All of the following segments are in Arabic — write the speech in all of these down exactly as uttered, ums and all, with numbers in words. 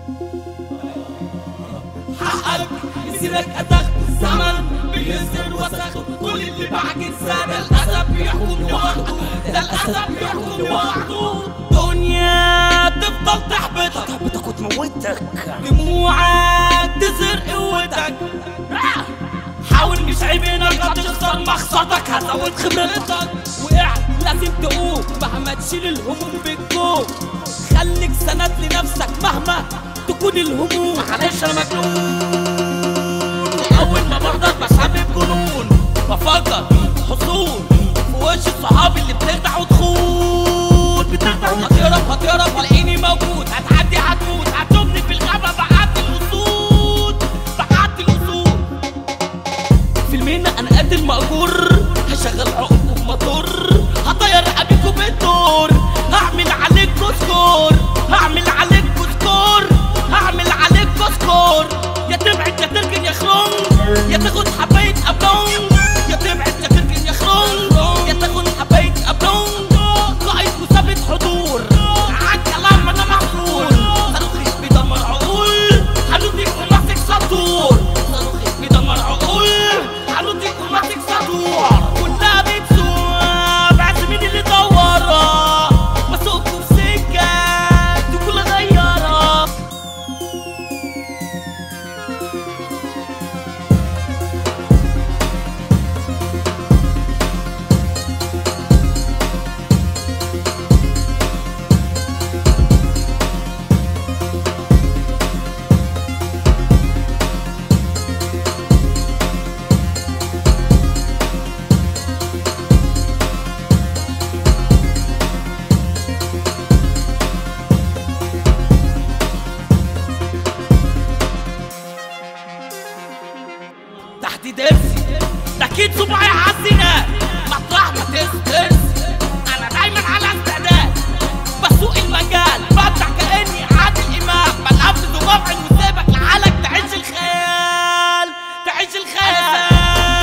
حقك يصيرك أتخ الزمن بينزل وسخ، كل اللي بعد ده الأسف بيحكم لوحده، ده الأسف بيحكم لوحده. دنيا تفضل تحبطك تحبطك وتموتك، دموعك تزهر قوتك. حاول مش عيب انك هتخسر مخصتك، هزود خبرتك. وقعت لازم تقوم مهما تشيل الهموم بالجوم، خليك سند لنفسك مهما تكون الهموم. معلش انا مجنون، واول ما بقدر بسبب جنون، بفكر حصول في وش الصحاب اللي بتخدع وتخون. بتخدع وهتهرب هتهرب تلاقيني موجود، هتعدي هتموت هتشوفني في الغابة بعدي الأسود بعدي الأسود. في المهنة أنا قد المأجور، هشغل عقب بموتور، هطير رقبيكوا بالدور، هعمل عليكوا سكور، هعمل عليكوا سكور، هعمل عليكوا سكور. يا تبعد يا تركن يا خرون، يا تاخد حباية أبلون، يا تبعد يا تركن يا خرون، يا تاخد حباية أبلون. قائد مثبت حضور عالكلام أنا محظور، صاروخي بيدمر عقول حلوتي وماسك سطور، صاروخي بيدمر عقول حلوتي وماسك سطور. كلها بتسوق بعد مين اللي دورها، بسوقكوا في سكة تكون غيارة. تحت درسي تأكيد صباعي عالزناد، مطرح ما تسترس أنا دايما على استعداد، بسوق المجال بدع كأني عادل إمام، بنقفز وببعد وسيبك لحالك تعيش الخيال تعيش الخيال.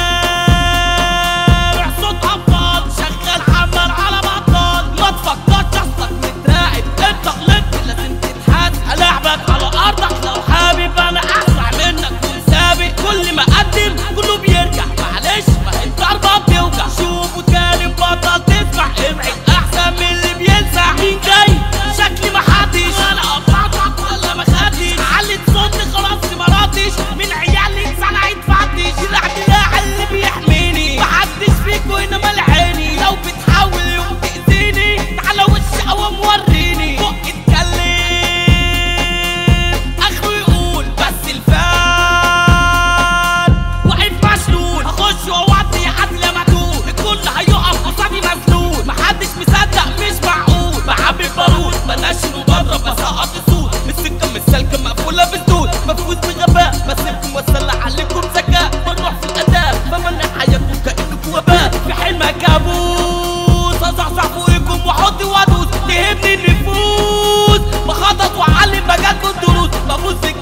صوت أبطال شغال حمل على بطال، ما تفكرش أصلك متراقب، أنت غلطت لازم تتحاسب، هلعبك على أرضك لو حابب، أنا أسرع منك وسابق، كل ما أقدم كله بيرجع، معلش ما هي الضربة بتوجع. شوف وتكلم بطل تسمع، ابعد أحسن من اللي بيلسع. مين جاي؟ شكلي محدش، أنا قطعتك ولا ما خدتش، علت صوتي خلاص ما ردش، من عيالي اتسرع يتفتش، الاعتلاع اللي بيحميني محدش فيكوا هنا مال عيني، لو بتحاول يوم تأذيني تعالى وش قوام وريني. فوق اتكلم اخره يقول بس الفال واقف مشلول، هخش واوطي عدل يا مدلول، الكل هيقف قصادي مسلول، محدش مصدق مش معقول، بعبي بارود بنشن وبضرب بسقط السود، من السكة من السلكة مقفولة بالدود، مفوز بغباء بسيبكم واسلع عليكم ذكاء، بنروح في الأداء بمنع حياتكم كأنكم وباء، في حلمك كابوس هصحصح فوقكم واحط وادوس، تهمني النفوس بخطط واعلم مجالكم دروس، بفوز